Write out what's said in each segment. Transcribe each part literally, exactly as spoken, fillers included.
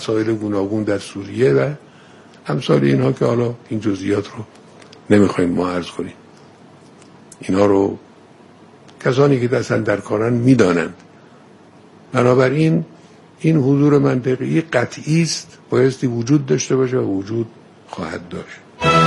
مسائل گوناگون در سوریه و امثال اینها که حالا این جزئیات رو نمیخوایم ما عرض کنیم. اینا رو کسانی که دستن در کارن میدانند. بنابراین این حضور منطقی قطعی است، بایستی وجود داشته باشه و وجود خواهد داشت.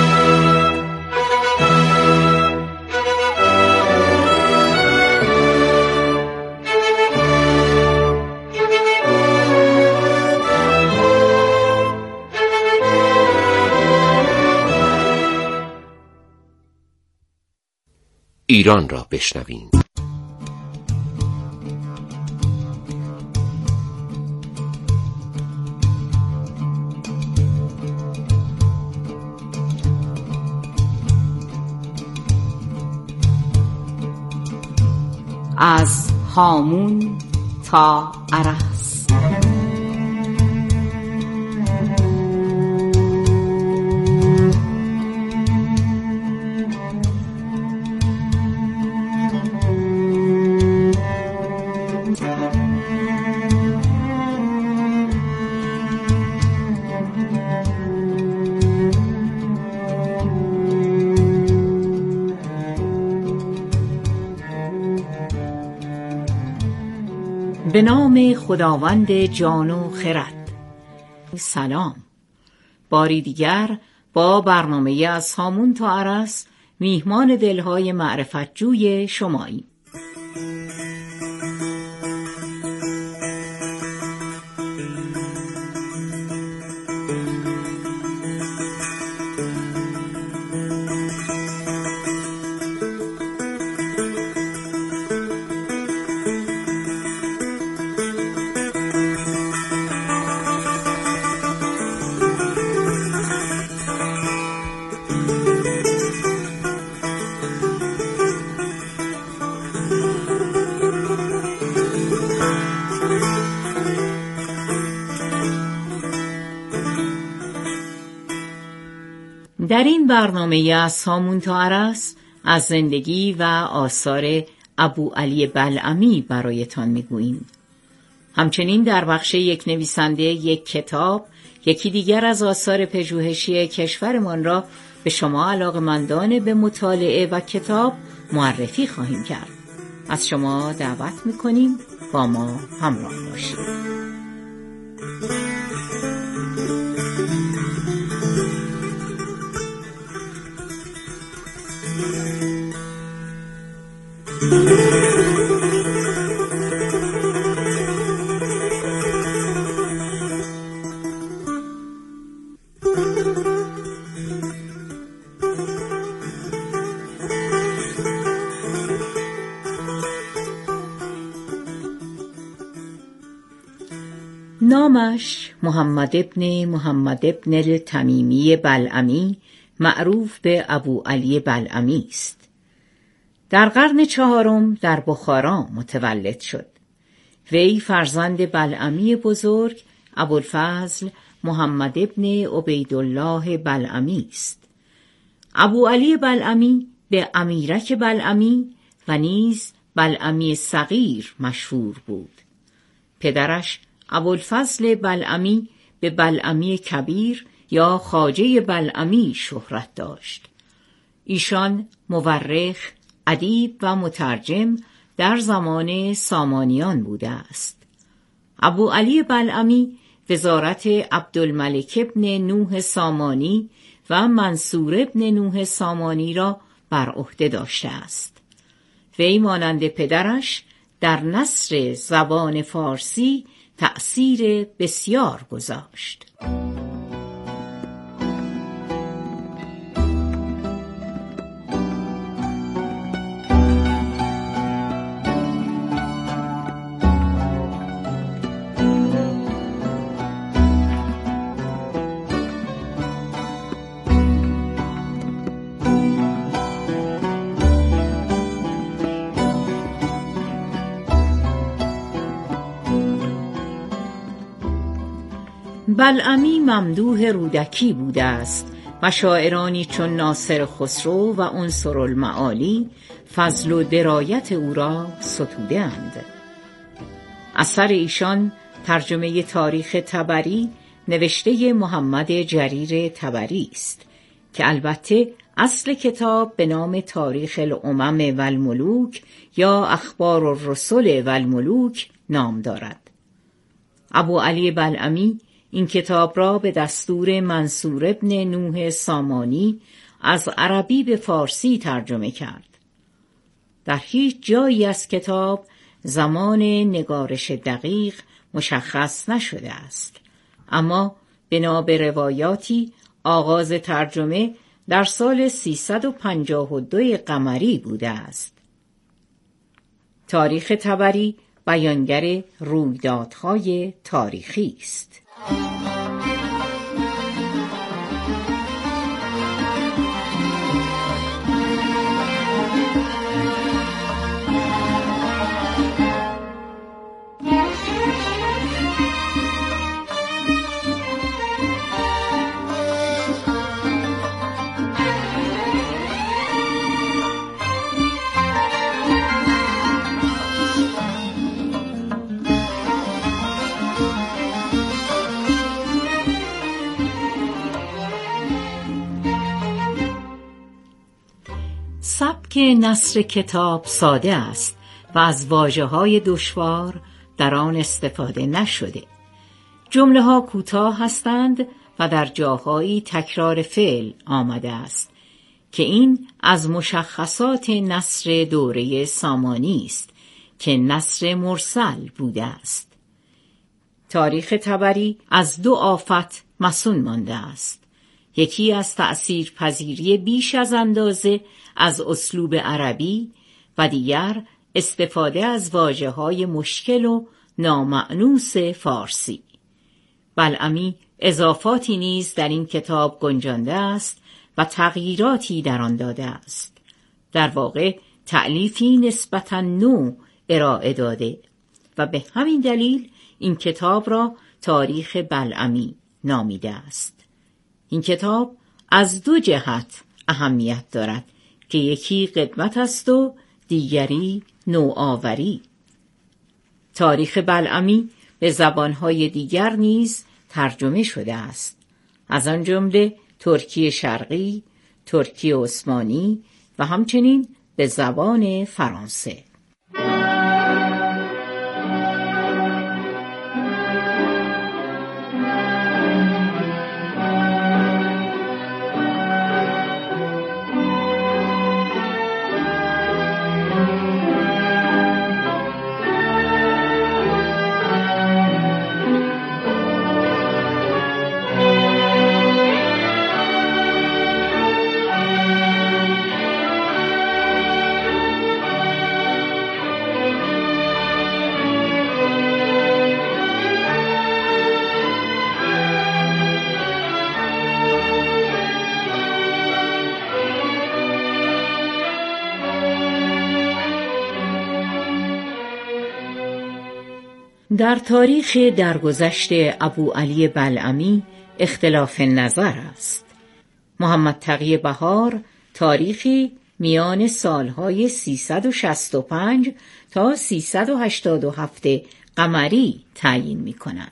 ایران را بشنویم. از هامون تا ارس. به نام خداوند جان و خرد. سلام. باری دیگر با برنامه از هامون تا ارس میهمان دلهای معرفت جوی شماییم. در این برنامه از هامون تا ارس از زندگی و آثار ابوعلی بلعمی برایتان میگوییم. همچنین در بخش یک نویسنده یک کتاب یکی دیگر از آثار پژوهشی کشورمان را به شما علاقه‌مندان به مطالعه و کتاب معرفی خواهیم کرد. از شما دعوت میکنیم با ما همراه باشید. نامش محمد ابن محمد ابن التمیمی بلعمی معروف به ابوعلی بلعمی است. در قرن چهارم در بخارا متولد شد. وی فرزند بلعمی بزرگ ابوالفضل محمد ابن عبیدالله بلعمی است. ابوعلی بلعمی به امیرک بلعمی و نیز بلعمی صغیر مشهور بود. پدرش ابوالفضل بلعمی به بلعمی کبیر یا خواجه بلعمی شهرت داشت. ایشان مورخ، ادیب و مترجم در زمان سامانیان بوده است. ابوعلی بلعمی وزارت عبدالملک ابن نوح سامانی و منصور ابن نوح سامانی را بر عهده داشته است. وی مانند پدرش در نثر زبان فارسی تأثیر بسیار گذاشت. بلعمی ممدوح رودکی بوده است و شاعرانی چون ناصر خسرو و عنصر المعالی فضل و درایت او را ستوده اند. اثر ایشان ترجمه تاریخ طبری نوشته محمد جریر طبری است که البته اصل کتاب به نام تاریخ الامم و الملوک یا اخبار الرسل و الملوک نام دارد. ابو علی بلعمی این کتاب را به دستور منصور ابن نوح سامانی از عربی به فارسی ترجمه کرد. در هیچ جایی از کتاب زمان نگارش دقیق مشخص نشده است، اما بنا به روایاتی آغاز ترجمه در سال سیصد و پنجاه و دو قمری بوده است. تاریخ طبری بیانگر رویدادهای تاریخی است. سبک نثر کتاب ساده است و از واژه‌های دشوار در آن استفاده نشده. جمله‌ها کوتاه هستند و در جاهایی تکرار فعل آمده است که این از مشخصات نثر دوره سامانی است که نثر مرسل بوده است. تاریخ طبری از دو آفت مصون مانده است. یکی از تأثیر پذیری بیش از اندازه از اسلوب عربی و دیگر استفاده از واژه‌های مشکل و نامأنوس فارسی. بلعمی اضافاتی نیز در این کتاب گنجانده است و تغییراتی در آن داده است. در واقع تألیفی نسبتاً نو ارائه داده و به همین دلیل این کتاب را تاریخ بلعمی نامیده است. این کتاب از دو جهت اهمیت دارد که یکی قدمت است و دیگری نوآوری. تاریخ بلعمی به زبانهای دیگر نیز ترجمه شده است، از آن جمله ترکی شرقی، ترکی عثمانی و همچنین به زبان فرانسه. در تاریخ درگذشت ابو علی بلعمی اختلاف نظر است. محمد تقی بهار تاریخی میان سالهای سیصد و شصت و پنج تا سیصد و هشتاد و هفت قمری تعیین می کند.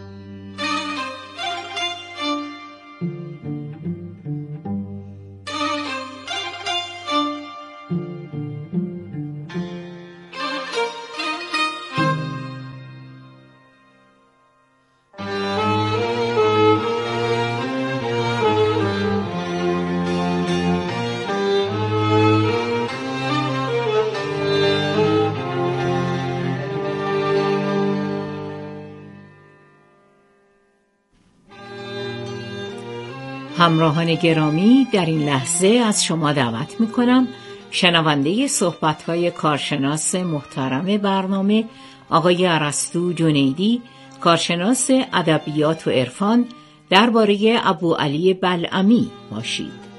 همراهان گرامی، در این لحظه از شما دعوت می‌کنم شنونده صحبت‌های کارشناس محترم برنامه آقای ارسطو جنیدی، کارشناس ادبیات و عرفان، درباره ابو علی بلعمی باشید.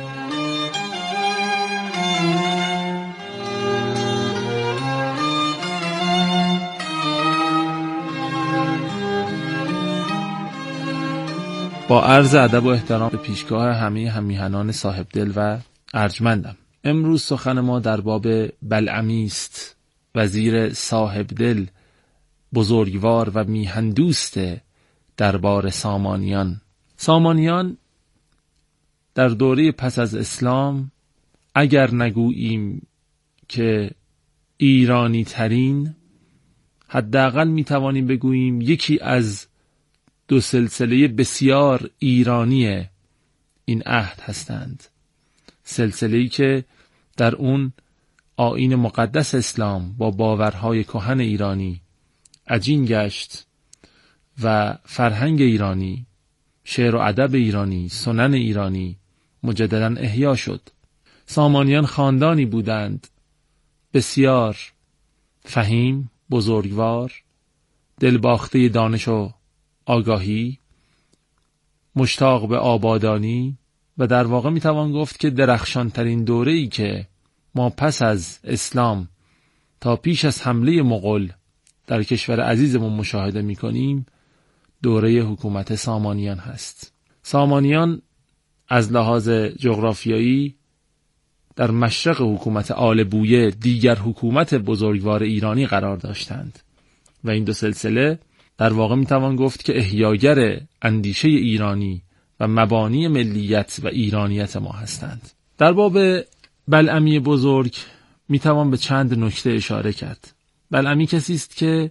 با عرض ادب و احترام به پیشگاه همه همیهنان صاحب دل و ارجمندم. امروز سخن ما در باب بلعمی است، وزیر صاحب دل، بزرگوار و میهندوست دربار سامانیان. سامانیان در دوره پس از اسلام اگر نگوییم که ایرانی ترین، حداقل می توانیم بگوییم یکی از دو سلسله بسیار ایرانی این عهد هستند. سلسله‌ای که در اون آیین مقدس اسلام با باورهای کهن ایرانی عجین گشت و فرهنگ ایرانی، شعر و ادب ایرانی، سنن ایرانی مجدداً احیا شد. سامانیان خاندانی بودند بسیار فهیم، بزرگوار، دلباخته دانش و آگاهی، مشتاق به آبادانی و در واقع میتوان گفت که درخشان ترین دوره‌ای که ما پس از اسلام تا پیش از حمله مغول در کشور عزیزمون مشاهده میکنیم دوره حکومت سامانیان هست. سامانیان از لحاظ جغرافیایی در مشرق حکومت آل بویه، دیگر حکومت بزرگوار ایرانی، قرار داشتند و این دو سلسله در واقع میتوان گفت که احیاگر اندیشه ایرانی و مبانی ملیت و ایرانیت ما هستند. در باب بلعمی بزرگ میتوان به چند نکته اشاره کرد. بلعمی کسی است که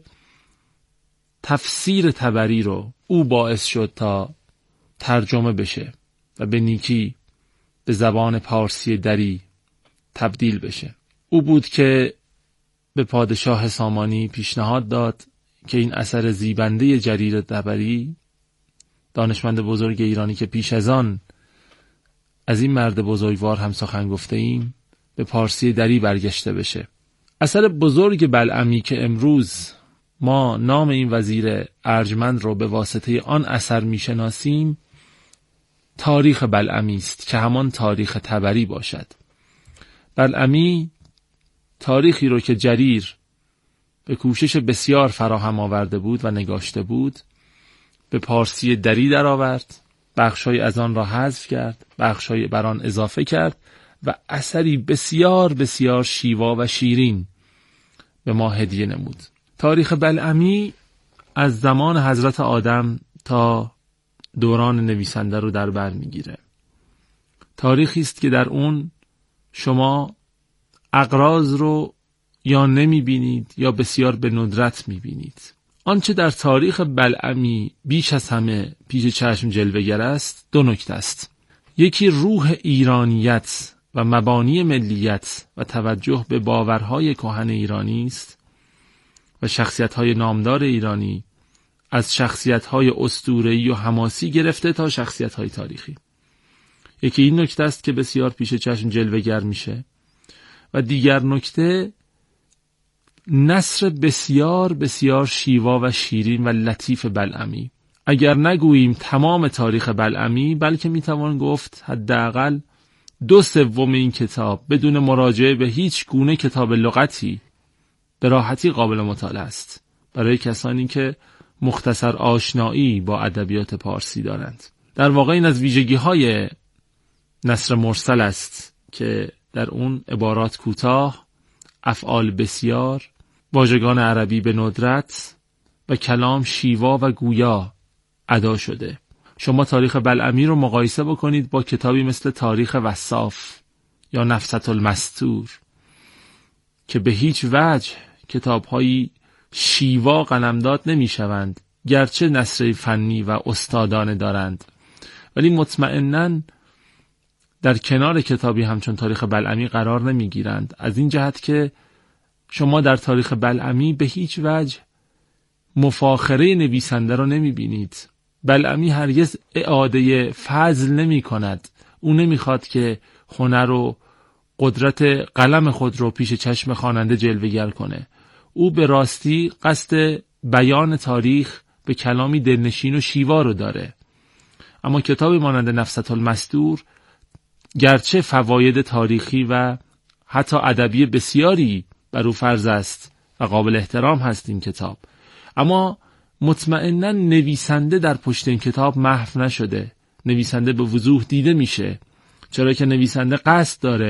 تفسیر طبری رو او باعث شد تا ترجمه بشه و به نیکی به زبان پارسی دری تبدیل بشه. او بود که به پادشاه سامانی پیشنهاد داد که این اثر زیبنده جریر طبری، دانشمند بزرگ ایرانی که پیش از آن از این مرد بزرگوار هم سخن گفته ایم، به پارسی دری برگشته بشه. اثر بزرگ بلعمی که امروز ما نام این وزیر ارجمند رو به واسطه آن اثر میشناسیم تاریخ بلعمی است که همان تاریخ طبری باشد. بلعمی تاریخی رو که جریر به کوشش بسیار فراهم آورده بود و نگاشته بود به پارسی دری در آورد، بخشای از آن را حذف کرد، بخشای بر آن اضافه کرد و اثری بسیار بسیار شیوا و شیرین به ما هدیه نمود. تاریخ بلعمی از زمان حضرت آدم تا دوران نویسنده رو در بر میگیره. تاریخی است که در اون شما اغراض رو یا نمی بینید یا بسیار به ندرت می بینید. آنچه در تاریخ بلعمی بیش از همه پیش چشم جلوه‌گر است دو نکته است. یکی روح ایرانیت و مبانی ملیت و توجه به باورهای کهن ایرانی است و شخصیت‌های نامدار ایرانی، از شخصیت‌های اسطوره‌ای و حماسی گرفته تا شخصیت‌های تاریخی. یکی این نکته است که بسیار پیش چشم جلوه‌گر میشه و دیگر نکته نثر بسیار بسیار شیوا و شیرین و لطیف بلعمی. اگر نگوییم تمام تاریخ بلعمی، بلکه میتوان گفت حداقل دو سوم این کتاب بدون مراجعه به هیچ گونه کتاب لغتی به راحتی قابل مطالعه است برای کسانی که مختصر آشنایی با ادبیات پارسی دارند. در واقع این از ویژگی‌های نثر مرسل است که در اون عبارات کوتاه، افعال بسیار، واژگان عربی به ندرت و کلام شیوا و گویا ادا شده. شما تاریخ بلعمی رو مقایسه بکنید با کتابی مثل تاریخ وصاف یا نفست المستور که به هیچ وجه کتاب‌هایی شیوا قلمداد نمی‌شوند، گرچه نثر فنی و استادانه دارند، ولی مطمئناً در کنار کتابی همچون تاریخ بلعمی قرار نمی‌گیرند. از این جهت که شما در تاریخ بلعمی به هیچ وجه مفاخره نویسنده را نمی‌بینید. بلعمی هرگز اعاده فضل نمی‌کند. او نمی‌خواد که هنر و قدرت قلم خود رو پیش چشم خواننده جلوه‌گر کنه. او به راستی قصد بیان تاریخ به کلامی دلنشین و شیوا رو داره. اما کتابی مانند نفست المستور گرچه فواید تاریخی و حتی ادبی بسیاری بر او فرض است و قابل احترام هست این کتاب، اما مطمئناً نویسنده در پشت این کتاب محو نشده. نویسنده به وضوح دیده میشه، چرا که نویسنده قصد داره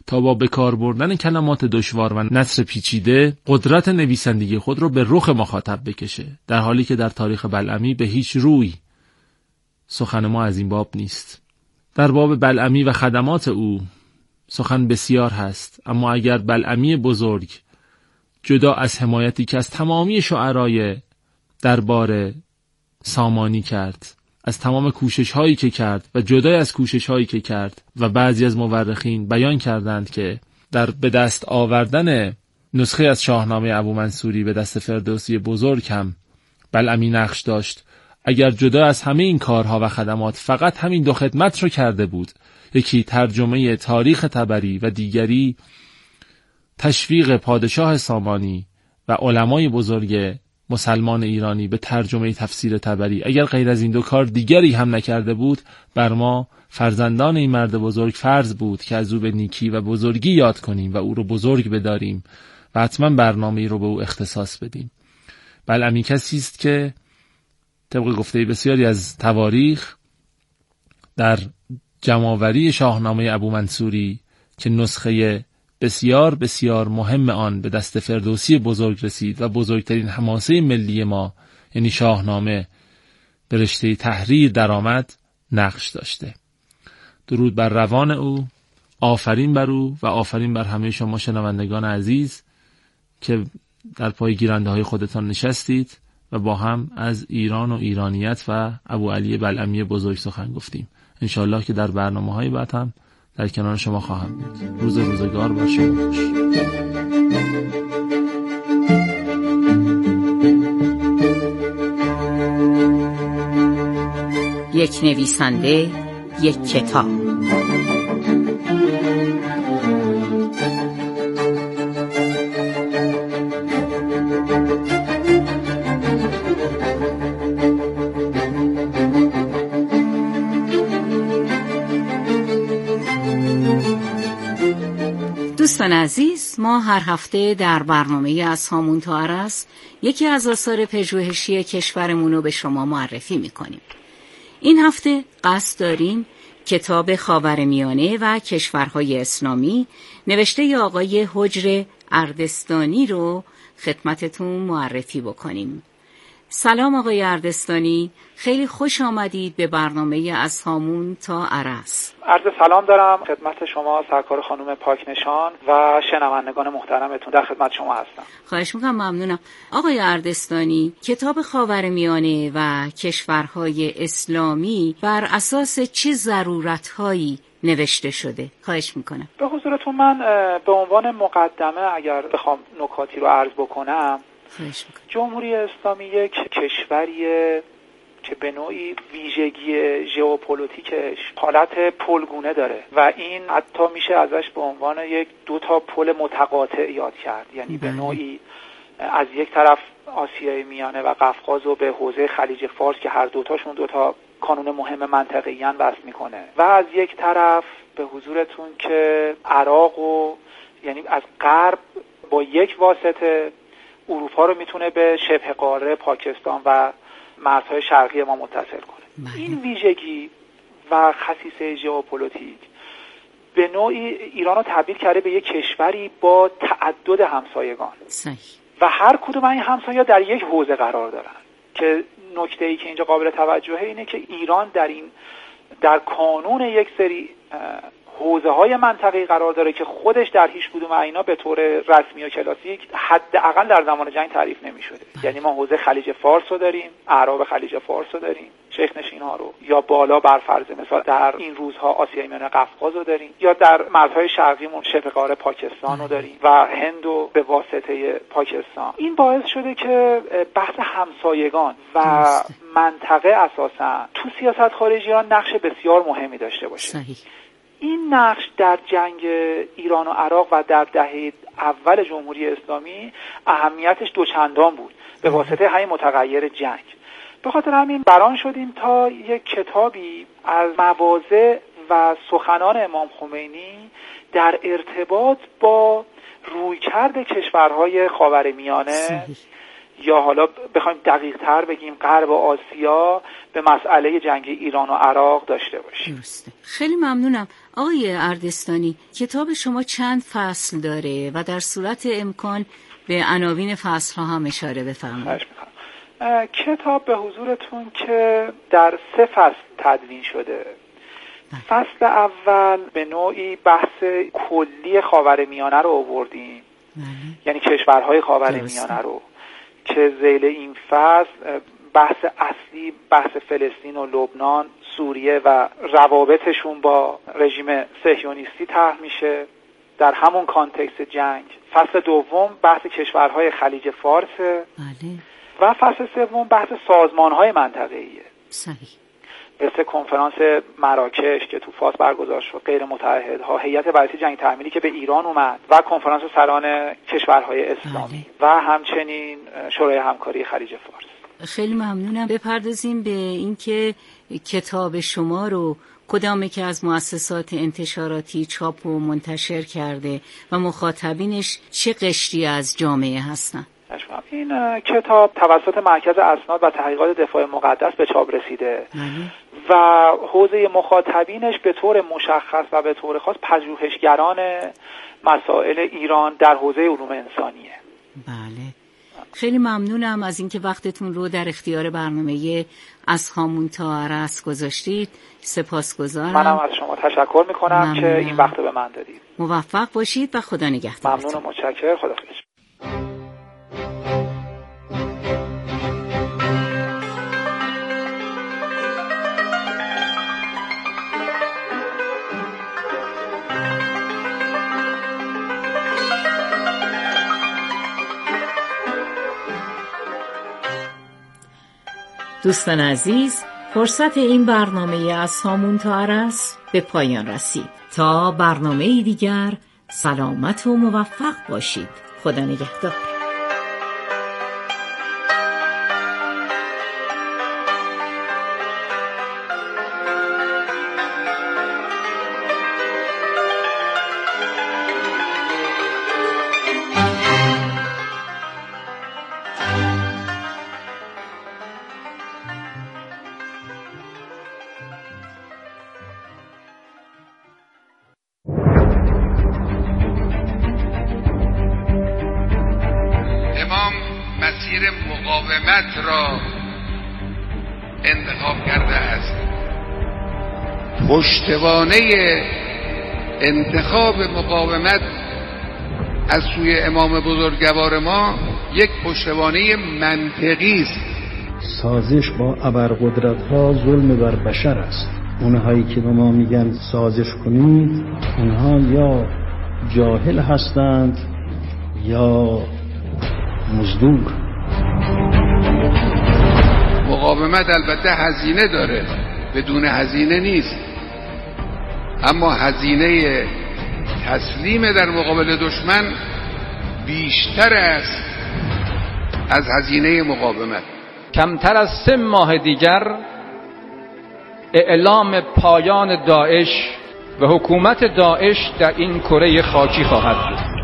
تا با بکار بردن کلمات دشوار و نثر پیچیده قدرت نویسندگی خود را به رخ مخاطب بکشه، در حالی که در تاریخ بلعمی به هیچ روی سخن ما از این باب نیست. در باب بلعمی و خدمات او سخن بسیار هست، اما اگر بلعمی بزرگ جدا از حمایتی که از تمامی شعرای دربار سامانی کرد، از تمام کوشش هایی که کرد و جدای از کوشش هایی که کرد و بعضی از مورخین بیان کردند که در به دست آوردن نسخه از شاهنامه ابومنصوری به دست فردوسی بزرگ هم بلعمی نقش داشت، اگر جدا از همه این کارها و خدمات فقط همین دو خدمت رو کرده بود، یکی ترجمه تاریخ طبری و دیگری تشویق پادشاه سامانی و علمای بزرگ مسلمان ایرانی به ترجمه تفسیر طبری، اگر غیر از این دو کار دیگری هم نکرده بود، بر ما فرزندان این مرد بزرگ فرض بود که از او به نیکی و بزرگی یاد کنیم و او رو بزرگ بداریم و حتما برنامه‌ای رو به او اختصاص بدیم. بلعمی کسی است که طبق گفته بسیاری از تواریخ در جمع‌آوری شاهنامه ابومنصوری که نسخه بسیار بسیار مهم آن به دست فردوسی بزرگ رسید و بزرگترین حماسه ملی ما یعنی شاهنامه به رشته تحریر درآمد، نقش داشته. درود بر روان او، آفرین بر او و آفرین بر همه شما شنوندگان عزیز که در پای گیرنده های خودتان نشستید و با هم از ایران و ایرانیت و ابوعلی بلعمی بزرگ سخن گفتیم. انشالله که در برنامه های بعد هم در کنار شما خواهم بود. روز روزگار بر شما خوش. یک نویسنده، یک کتاب. دوستان عزیز، ما هر هفته در برنامه از هامون تا ارس یکی از آثار پژوهشی کشورمون رو به شما معرفی میکنیم. این هفته قصد داریم کتاب خاورمیانه و کشورهای اسلامی نوشته آقای حجر اردستانی رو خدمتتون معرفی بکنیم. سلام آقای اردستانی، خیلی خوش آمدید به برنامه از هامون تا ارس. عرض سلام دارم خدمت شما سرکار خانم پاکنشان و شنوندگان محترمتون، در خدمت شما هستم. خواهش میکنم، ممنونم. آقای اردستانی، کتاب خاورمیانه و کشورهای اسلامی بر اساس چه ضرورت‌هایی نوشته شده؟ خواهش میکنم. به حضورتون من به عنوان مقدمه اگر بخوام نکاتی رو عرض بکنم، جمهوری اسلامی یک کشوریه که به نوعی ویژگی ژئوپلیتیکش حالت پلگونه داره و این حتی میشه ازش به عنوان یک دو تا پل متقاطع یاد کرد. یعنی به نوعی از یک طرف آسیای میانه و قفقاز و به حوزه خلیج فارس که هر دوتاشون دو تا کانون مهم منطقه‌ای وصل میکنه و از یک طرف به حضورتون که عراق و یعنی از غرب با یک واسطه اروپا رو میتونه به شبه قاره پاکستان و مرزهای شرقی ما متصل کنه. این ویژگی و خصیصه ژئوپلیتیک به نوعی ایران رو تبدیل کرده به یک کشوری با تعدد همسایگان صحیح. و هر کدوم این همسایه‌ها در یک حوزه قرار دارن که نکته‌ای که اینجا قابل توجهه اینه که ایران در این در کانون یک سری حوزه های منطقه‌ای قرار داره که خودش در هیچ کدوم اینا به طور رسمی و کلاسیک حداقل در زمان جنگ تعریف نمی‌شده. یعنی ما حوزه خلیج فارس رو داریم، اعراب خلیج فارس رو داریم، شیخ نشین ها رو، یا بالا بر فرض مثال در این روزها آسیای میانه قفقاز رو داریم، یا در مرزهای شرقیمون شبه قاره پاکستان رو داریم و هند و به واسطه پاکستان. این باعث شده که بحث همسایگان و منطقه اساسا تو سیاست خارجیان نقش بسیار مهمی داشته باشه. صحیح. این نقش در جنگ ایران و عراق و در دهه اول جمهوری اسلامی اهمیتش دوچندان بود به واسطه همین متغیر جنگ. به خاطر همین بران شدیم تا یک کتابی از مواضع و سخنان امام خمینی در ارتباط با رویکرد کشورهای خاورمیانه یا حالا بخوایم دقیق تر بگیم غرب آسیا به مسئله جنگ ایران و عراق داشته باشیم. درسته. خیلی ممنونم. آقای اردستانی، کتاب شما چند فصل داره و در صورت امکان به عناوین فصل ها هم اشاره بفرمایید. کتاب به حضورتون که در سه فصل تدوین شده. فصل اول به نوعی بحث کلی خاورمیانه رو آوردیم، یعنی کشورهای خاورمیانه رو، که ذیل این فصل بحث اصلی بحث فلسطین و لبنان، سوریه و روابطشون با رژیم صهیونیستی طرح میشه در همون کانتکست جنگ. فصل دوم بحث کشورهای خلیج فارسه. بله. و فصل سوم بحث سازمانهای منطقه‌ایه. صحیح. مثل کنفرانس مراکش که تو فاس برگزار شد، غیر متحدها، هیئت بررسی جنگ تحمیلی که به ایران اومد و کنفرانس سران کشورهای اسلامی و همچنین شورای همکاری خلیج فارس. خیلی ممنونم. بپردازیم به اینکه کتاب شما رو کدامی که از مؤسسات انتشاراتی چاپ و منتشر کرده و مخاطبینش چه قشری از جامعه هستن؟ این کتاب توسط مرکز اسناد و تحقیقات دفاع مقدس به چاپ رسیده و حوزه مخاطبینش به طور مشخص و به طور خاص پژوهشگران مسائل ایران در حوزه علوم انسانیه. بله. خیلی ممنونم از اینکه وقتتون رو در اختیار برنامه از هامون تا ارس گذاشتید. سپاسگزارم. منم از شما تشکر میکنم ممنونم که این وقت به من دادید. موفق باشید و خدا نگهدارتون. ممنون و متشکرم. خداحافظ. دوستان عزیز، فرصت این برنامه از هامون تا ارس به پایان رسید. تا برنامه دیگر سلامت و موفق باشید. خدا نگهدار. مقاومت را انتخاب کرده است. پشتوانه انتخاب مقاومت از سوی امام بزرگوار ما یک پشتوانه منطقی است. سازش با ابرقدرت‌ها ظلم بر بشر است. اونهایی که به ما میگن سازش کنید، اونها یا جاهل هستند یا مزدور. مقاومت البته هزینه داره، بدون هزینه نیست، اما هزینه تسلیم در مقابل دشمن بیشتر است از هزینه مقاومت. کمتر از سه ماه دیگر اعلام پایان داعش و حکومت داعش در این کره خاکی خواهد بود.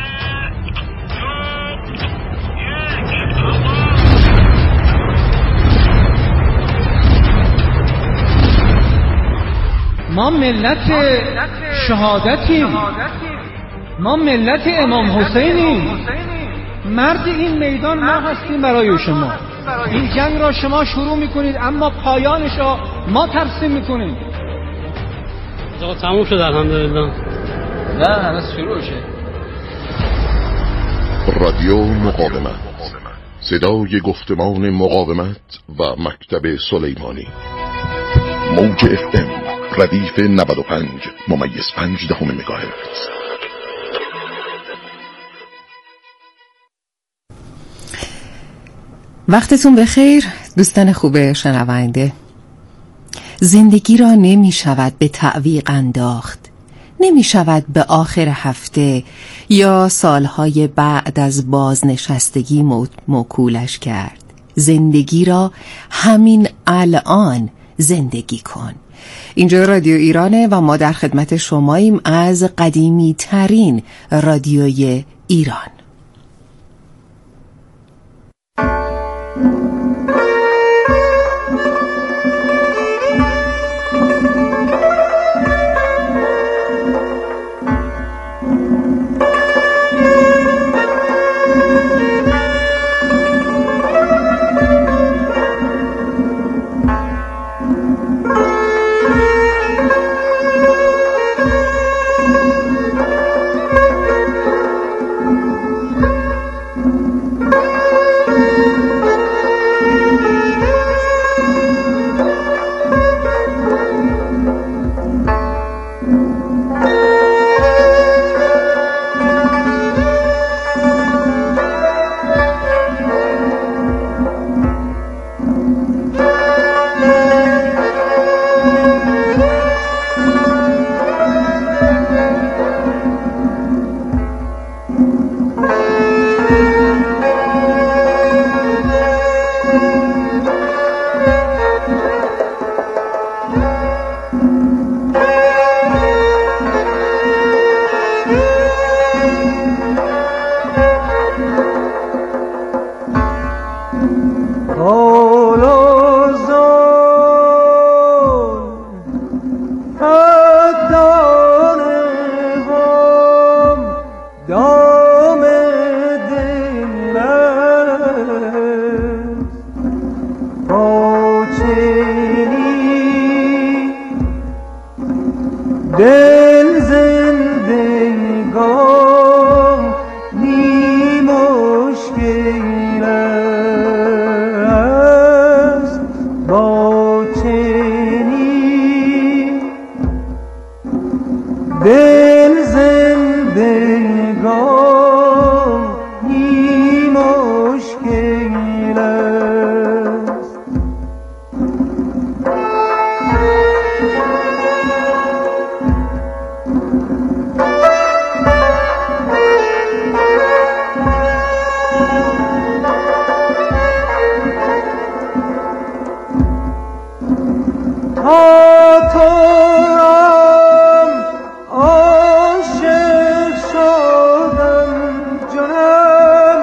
ما ملت شهادتیم، ما ملت امام حسینیم، مرد این میدان ما هستیم برای شما. این جنگ را شما شروع میکنید اما پایانش را ما ترسیم میکنیم. آقا تموم شد الحمدلله. نه هنوز شروع شه. رادیو مقاومت، صدای گفتمان مقاومت و مکتب سلیمانی. موج اف ام ردیف نود و پنج ممیز پنج دهم مگاهرتز. وقتتون بخیر دوستان خوب شنونده. زندگی را نمی شود به تعویق انداخت، نمی شود به آخر هفته یا سالهای بعد از بازنشستگی موکولش کرد. زندگی را همین الان زندگی کن. اینجا رادیو ایرانه و ما در خدمت شماییم از قدیمی ترین رادیوی ایران. دل زندگان نی مشکل است با چنین دل زندگان نی مشکل است. تا تو رام عاشق شدم جانم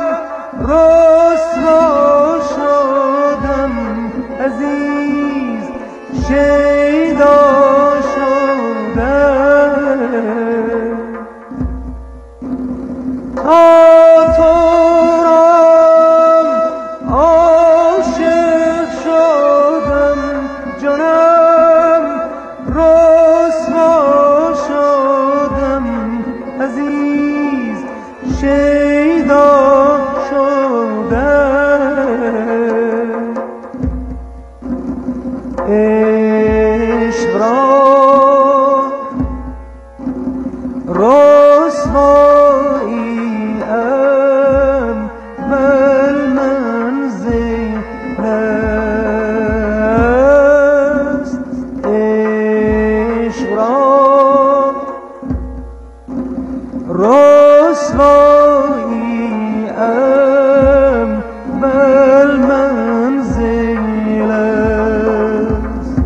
رسوا شدم عزیز شیدا شدم تا تو رام عاشق شدم جانم رسوا شدم عزیز شیدا شدم عشق را رسوایی ام بل منزل است. عشق را رسوایی ام بل منزل است.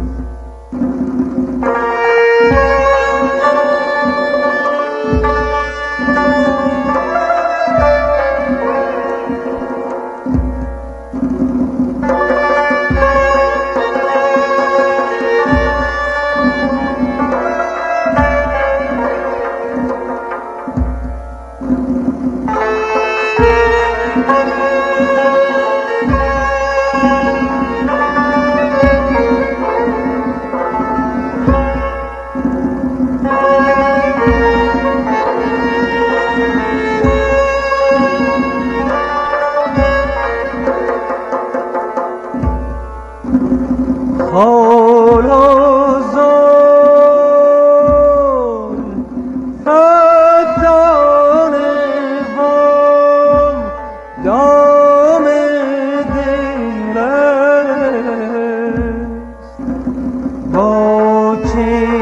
حال و زال فتان بام دام دل است با چه